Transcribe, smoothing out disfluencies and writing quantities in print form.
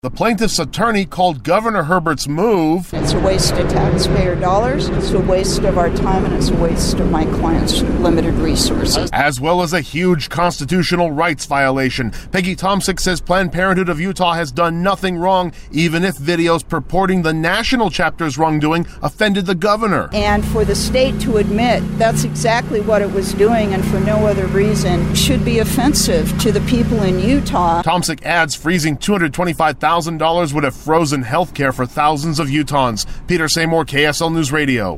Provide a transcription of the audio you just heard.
The plaintiff's attorney called Governor Herbert's move, "It's a waste of taxpayer dollars, it's a waste of our time, and it's a waste of my clients' limited resources," as well as a huge constitutional rights violation. Peggy Tomczyk says Planned Parenthood of Utah has done nothing wrong, even if videos purporting the national chapter's wrongdoing offended the governor. And for the state to admit that's exactly what it was doing and for no other reason should be offensive to the people in Utah. Tomczyk adds freezing $225,000 would have frozen health care for thousands of Utahns. Peter Seymour, KSL News Radio.